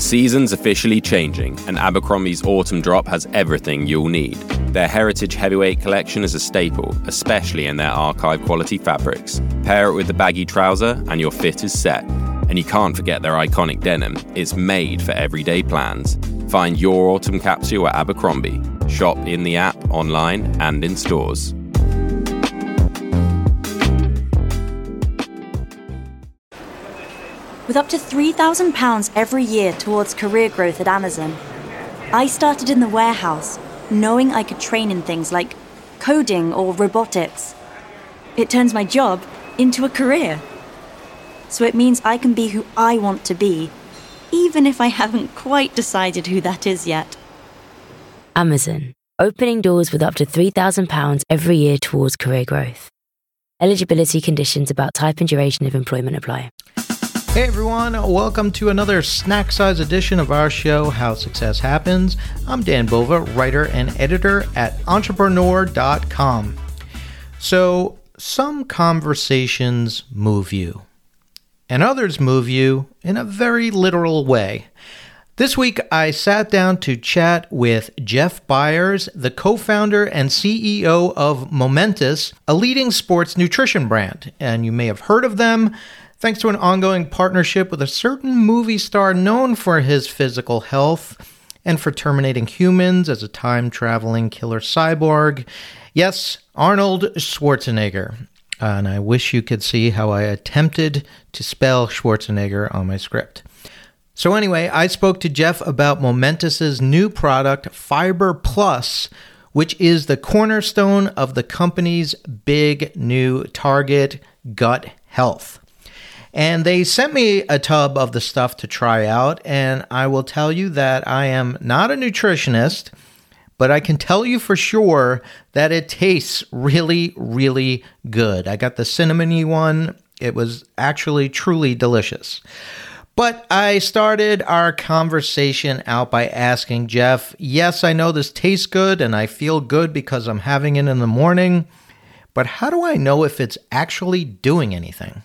season's officially changing, and Abercrombie's autumn drop has everything you'll need. Their Heritage Heavyweight collection is a staple, especially in their archive quality fabrics. Pair it with the baggy trouser, and your fit is set. And you can't forget their iconic denim. It's made for everyday plans. Find your autumn capsule at Abercrombie. Shop in the app, online, and in stores. With up to £3,000 every year towards career growth at Amazon, I started in the warehouse, knowing I could train in things like coding or robotics. It turns my job into a career. So it means I can be who I want to be, even if I haven't quite decided who that is yet. Amazon, opening doors with up to £3,000 every year towards career growth. Eligibility conditions about type and duration of employment apply. Hey everyone, welcome to another snack-size edition of our show, How Success Happens. I'm Dan Bova, writer and editor at Entrepreneur.com. So, some conversations move you, and others move you in a very literal way. This week, I sat down to chat with Jeff Byers, the co-founder and CEO of Momentous, a leading sports nutrition brand. And you may have heard of them thanks to an ongoing partnership with a certain movie star known for his physical health and for terminating humans as a time-traveling killer cyborg. Yes, Arnold Schwarzenegger. And I wish you could see how I attempted to spell Schwarzenegger on my script. So anyway, I spoke to Jeff about Momentous's new product, Fiber Plus, which is the cornerstone of the company's big new target, gut health. And they sent me a tub of the stuff to try out, and I will tell you that I am not a nutritionist, but I can tell you for sure that it tastes really, really good. I got the cinnamony one. It was actually truly delicious. But I started our conversation out by asking Jeff, yes, I know this tastes good and I feel good because I'm having it in the morning, but how do I know if it's actually doing anything?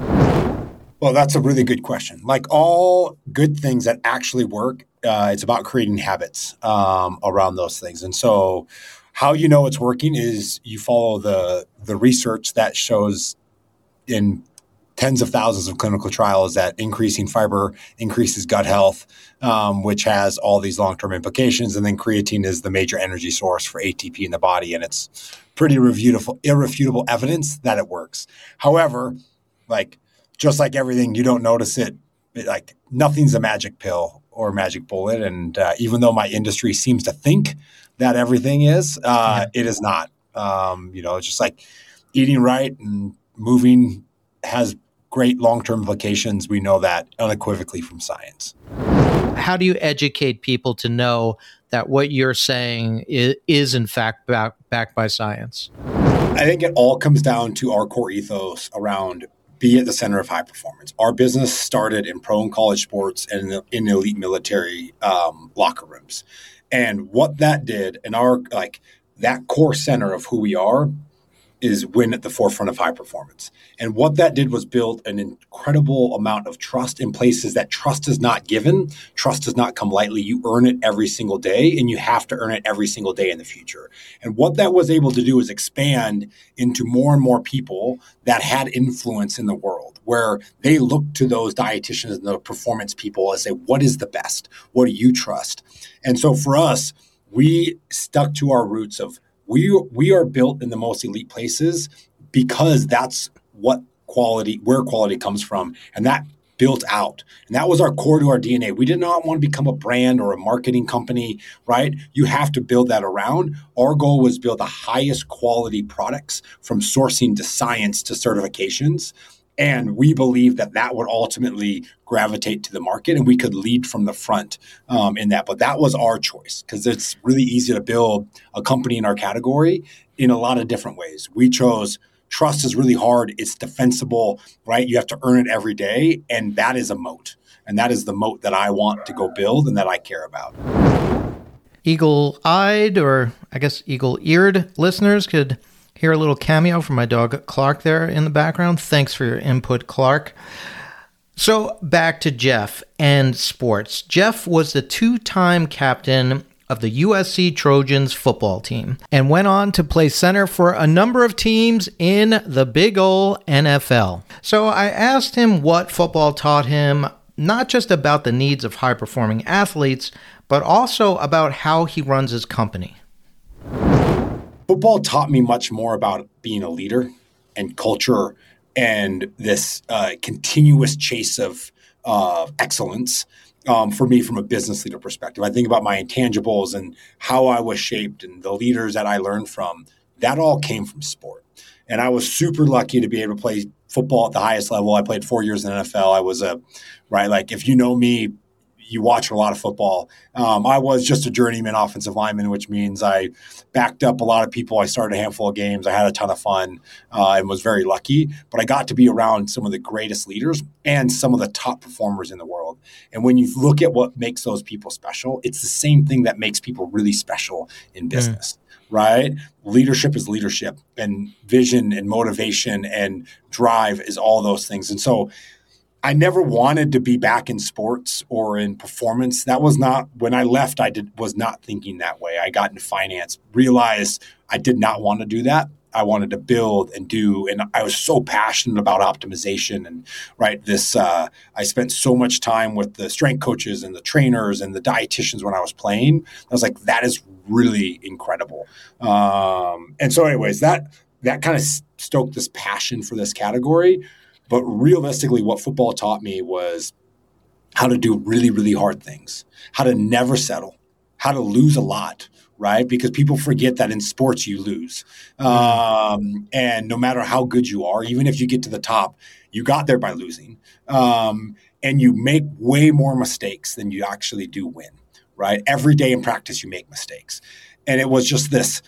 Well, that's a really good question. Like all good things that actually work, it's about creating habits around those things. And so how you know it's working is you follow the research that shows in tens of thousands of clinical trials that increasing fiber increases gut health, which has all these long-term implications. And then creatine is the major energy source for ATP in the body. And it's pretty irrefutable evidence that it works. However, just like everything, you don't notice it. Like nothing's a magic pill or a magic bullet. And even though my industry seems to think that everything is, it is not. It's just like eating right and moving has great long-term implications. We know that unequivocally from science. How do you educate people to know that what you're saying is in fact backed by science? I think it all comes down to our core ethos around be at the center of high performance. Our business started in pro and college sports and in elite military locker rooms. And what that did, and that core center of who we are, is win at the forefront of high performance. And what that did was build an incredible amount of trust in places that trust is not given. Trust does not come lightly. You earn it every single day, and you have to earn it every single day in the future. And what that was able to do is expand into more and more people that had influence in the world, where they looked to those dietitians and the performance people and say, what is the best? What do you trust? And so for us, we stuck to our roots of we are built in the most elite places because that's where quality comes from. And that built out. And that was our core to our DNA. We did not want to become a brand or a marketing company, right? You have to build that around. Our goal was build the highest quality products from sourcing to science to certifications. And we believe that would ultimately gravitate to the market and we could lead from the front in that. But that was our choice because it's really easy to build a company in our category in a lot of different ways. We chose trust is really hard. It's defensible, right? You have to earn it every day. And that is a moat. And that is the moat that I want to go build and that I care about. Eagle-eyed, or I guess eagle-eared listeners could hear a little cameo from my dog, Clark, there in the background. Thanks for your input, Clark. So back to Jeff and sports. Jeff was the two-time captain of the USC Trojans football team and went on to play center for a number of teams in the big ol' NFL. So I asked him what football taught him, not just about the needs of high-performing athletes, but also about how he runs his company. Football taught me much more about being a leader and culture and this continuous chase of excellence for me from a business leader perspective. I think about my intangibles and how I was shaped and the leaders that I learned from. That all came from sport. And I was super lucky to be able to play football at the highest level. I played 4 years in the NFL. I was if you know me, you watch a lot of football. I was just a journeyman offensive lineman, which means I backed up a lot of people. I started a handful of games. I had a ton of fun and was very lucky. But I got to be around some of the greatest leaders and some of the top performers in the world. And when you look at what makes those people special, it's the same thing that makes people really special in business. Right? Leadership is leadership, and vision and motivation and drive is all those things. And so I never wanted to be back in sports or in performance. That was not, when I left, was not thinking that way. I got into finance, realized I did not want to do that. I wanted to build and do, and I was so passionate about optimization and I spent so much time with the strength coaches and the trainers and the dietitians when I was playing. I was like, that is really incredible. And so anyways, that kind of stoked this passion for this category. But realistically, what football taught me was how to do really, really hard things, how to never settle, how to lose a lot, right? Because people forget that in sports you lose. And no matter how good you are, even if you get to the top, you got there by losing. And you make way more mistakes than you actually do win, right? Every day in practice, you make mistakes. And it was just this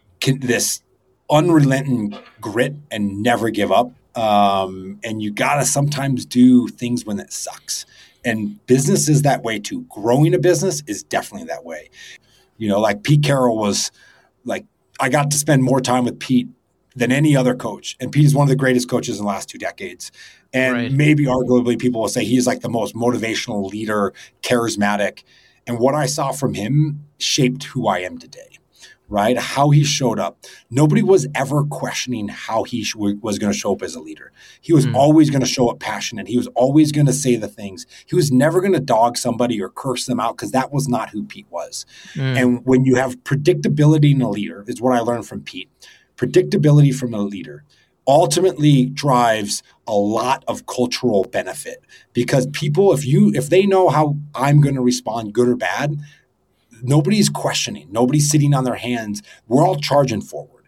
unrelenting grit and never give up. And you got to sometimes do things when it sucks. And business is that way too. Growing a business is definitely that way. Like Pete Carroll was like, I got to spend more time with Pete than any other coach. And Pete is one of the greatest coaches in the last 2 decades. And maybe arguably people will say he is like the most motivational leader, charismatic. And what I saw from him shaped who I am today. Right? How he showed up. Nobody was ever questioning how he was going to show up as a leader. He was always going to show up passionate. He was always going to say the things. He was never going to dog somebody or curse them out because that was not who Pete was. And when you have predictability in a leader, is what I learned from Pete. Predictability from a leader ultimately drives a lot of cultural benefit because people, if they know how I'm going to respond, good or bad, nobody's questioning. Nobody's sitting on their hands. We're all charging forward.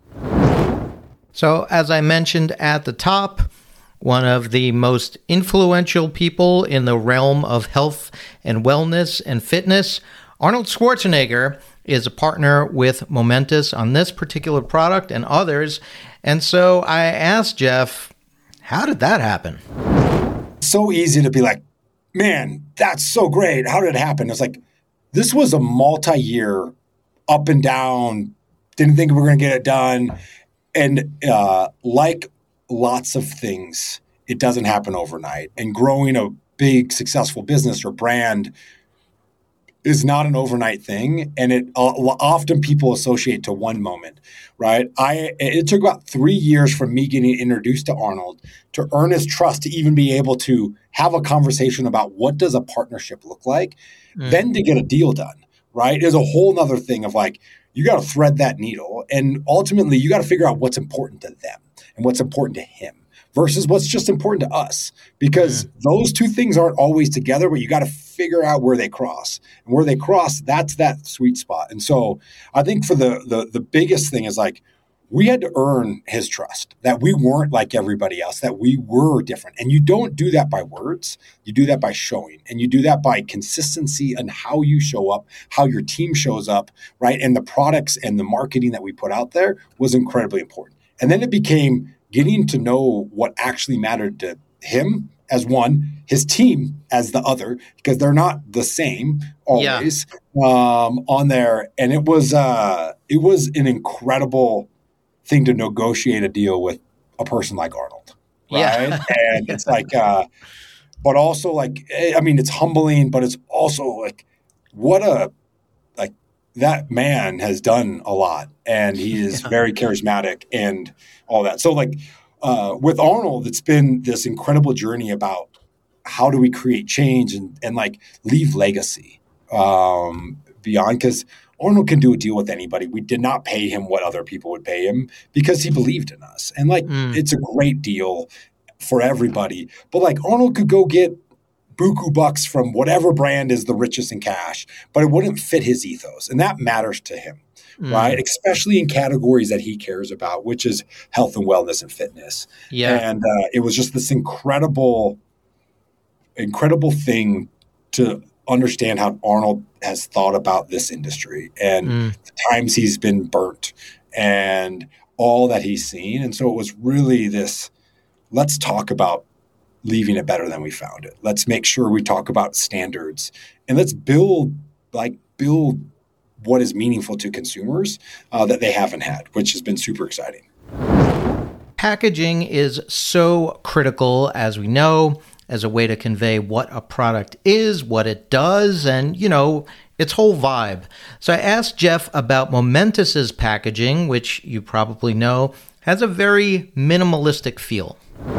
So, as I mentioned at the top, one of the most influential people in the realm of health and wellness and fitness, Arnold Schwarzenegger, is a partner with Momentous on this particular product and others. And so I asked Jeff, how did that happen? So easy to be like, man, that's so great. How did it happen? It's like, this was a multi-year up and down, didn't think we were going to get it done. And like lots of things, it doesn't happen overnight. And growing a big, successful business or brand is not an overnight thing. And it often people associate to one moment, right? It took about 3 years from me getting introduced to Arnold to earn his trust to even be able to have a conversation about what does a partnership look like, then to get a deal done, right? Is a whole nother thing of like, you got to thread that needle. And ultimately, you got to figure out what's important to them and what's important to him versus what's just important to us. Because those two things aren't always together, but you got to figure out where they cross. And where they cross, that's that sweet spot. And so I think for the biggest thing is like, we had to earn his trust, that we weren't like everybody else, that we were different. And you don't do that by words. You do that by showing. And you do that by consistency and how you show up, how your team shows up, right? And the products and the marketing that we put out there was incredibly important. And then it became getting to know what actually mattered to him as one, his team as the other, because they're not the same always on there. And it was an incredible thing to negotiate a deal with a person like Arnold, right? And it's like, but also like, I mean, it's humbling, but it's also like, that man has done a lot, and he is very charismatic and all that. So like with Arnold, it's been this incredible journey about how do we create change and like leave legacy beyond, because Arnold can do a deal with anybody. We did not pay him what other people would pay him because he believed in us. And like, it's a great deal for everybody. But like Arnold could go get buku bucks from whatever brand is the richest in cash, but it wouldn't fit his ethos. And that matters to him, right? Especially in categories that he cares about, which is health and wellness and fitness. Yeah. And it was just this incredible thing to understand how Arnold has thought about this industry and the times he's been burnt and all that he's seen. And so it was really this, let's talk about leaving it better than we found it. Let's make sure we talk about standards, and let's build what is meaningful to consumers that they haven't had, which has been super exciting. Packaging is so critical, as we know, as a way to convey what a product is, what it does, and, its whole vibe. So I asked Jeff about Momentous's packaging, which you probably know has a very minimalistic feel.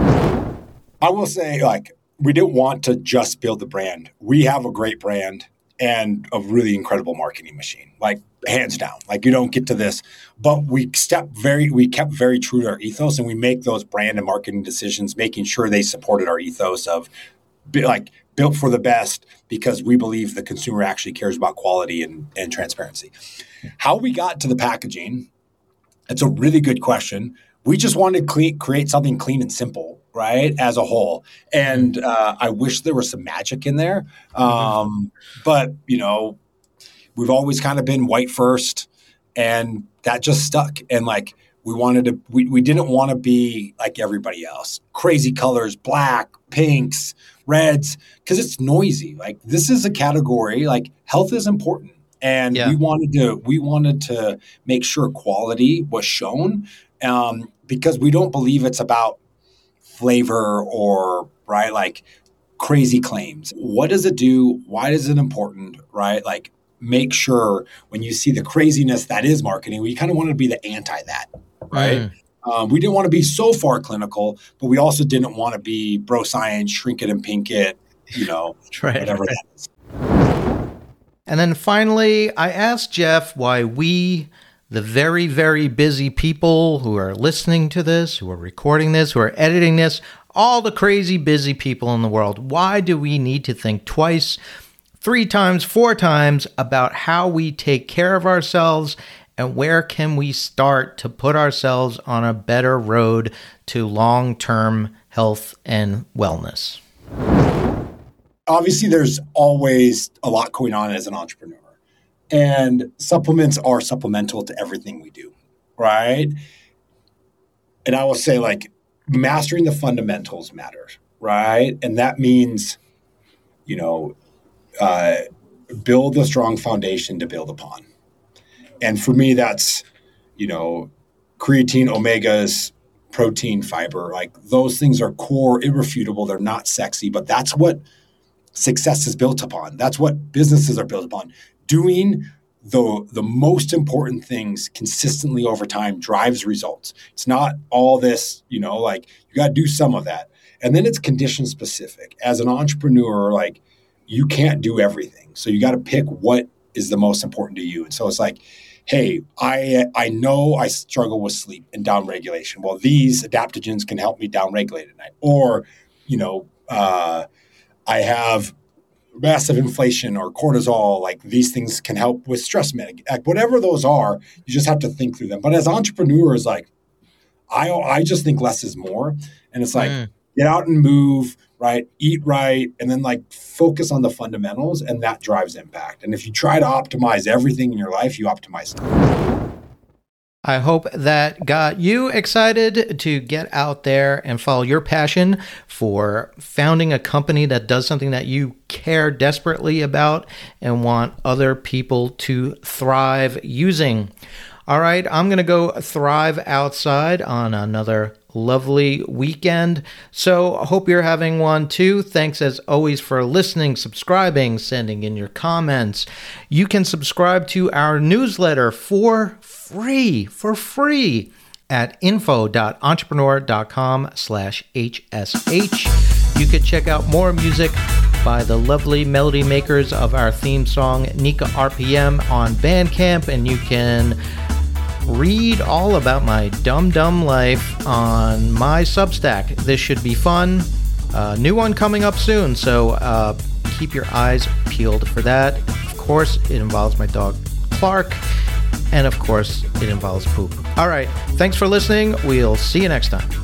I will say, like, we didn't want to just build the brand. We have a great brand and a really incredible marketing machine, like hands down. Like, you don't get to this, but we kept very true to our ethos, and we make those brand and marketing decisions, making sure they supported our ethos of built for the best, because we believe the consumer actually cares about quality and transparency. How we got to the packaging, it's a really good question. We just wanted to create something clean and simple, right, as a whole. And I wish there was some magic in there. But, we've always kind of been white first, and that just stuck. And like, we didn't want to be like everybody else. Crazy colors, black, pinks, reds, because it's noisy. Like, this is a category, like, health is important. And we wanted to make sure quality was shown. Because we don't believe it's about flavor or, right, like crazy claims. What does it do? Why is it important, right? Like, make sure when you see the craziness that is marketing, we kind of wanted to be the anti that, right? We didn't want to be so far clinical, but we also didn't want to be bro science, shrink it and pink it, whatever that is. And then finally, I asked Jeff why we, the very, very busy people who are listening to this, who are recording this, who are editing this, all the crazy busy people in the world, why do we need to think twice, 3 times, 4 times about how we take care of ourselves, and where can we start to put ourselves on a better road to long-term health and wellness? Obviously, there's always a lot going on as an entrepreneur. And supplements are supplemental to everything we do, right? And I will say, like, mastering the fundamentals matters, right? And that means, build a strong foundation to build upon. And for me, that's, creatine, omegas, protein, fiber. Like, those things are core, irrefutable. They're not sexy, but that's what success is built upon. That's what businesses are built upon. Doing the most important things consistently over time drives results. It's not all this, you got to do some of that. And then it's condition specific. As an entrepreneur, like, you can't do everything. So you got to pick what is the most important to you. And so it's like, hey, I know I struggle with sleep and downregulation. Well, these adaptogens can help me downregulate at night. Or, I have massive inflation or cortisol, like, these things can help with stress mitigation. Like, whatever those are, you just have to think through them. But as entrepreneurs, like, I just think less is more. And it's like, get out and move, right? Eat right. And then, like, focus on the fundamentals, and that drives impact. And if you try to optimize everything in your life, you optimize nothing. I hope that got you excited to get out there and follow your passion for founding a company that does something that you care desperately about and want other people to thrive using. All right, I'm going to go thrive outside on another lovely weekend. So I hope you're having one too. Thanks as always for listening, subscribing, sending in your comments. You can subscribe to our newsletter for free at info.entrepreneur.com/HSH. You could check out more music by the lovely melody makers of our theme song, Nika RPM, on Bandcamp, and you can read all about my dumb life on my Substack. This should be fun. New one coming up soon, so keep your eyes peeled for that. Of course, it involves my dog Clark, and of course, it involves poop. All right, thanks for listening. We'll see you next time.